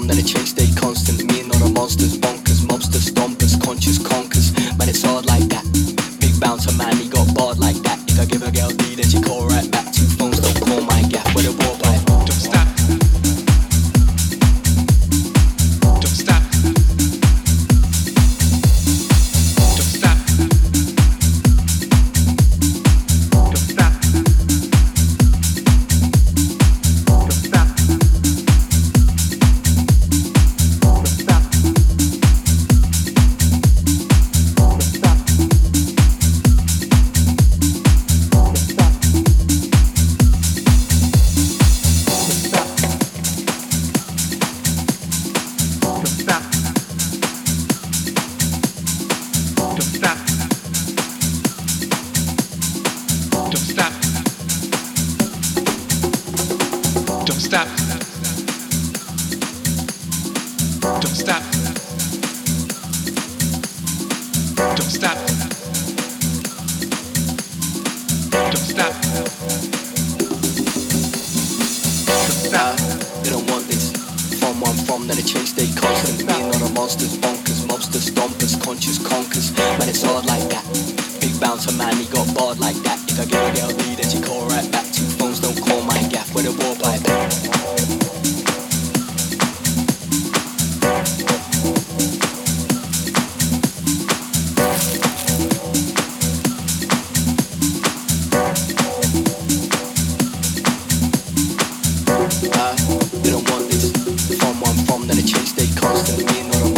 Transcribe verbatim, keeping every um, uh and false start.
from, then they change, stay constant. Me and all the monsters, bonkers, mobsters, stompers, conscious conkers. Man, it's hard like that. Big bouncer, man, he got barred like that. If I give a girl D, then she call right back. Two phones don't call my gap with a war pipe. Don't stop. Don't stop. Don't stop. Don't stop. Don't stop. Don't stop. They don't want this. From where I'm from, then they change, stay constant. Me and all the monsters, bonkers, mobsters, stompers, conscious conkers. Man, it's hard like that. Big bouncer, man, he got barred like that. If I give a girl D, then she call right back. Two phones don't call my gaff with a war pipe. Uh, they don't want this. From where I'm from, then they change, stay constant. Me and all the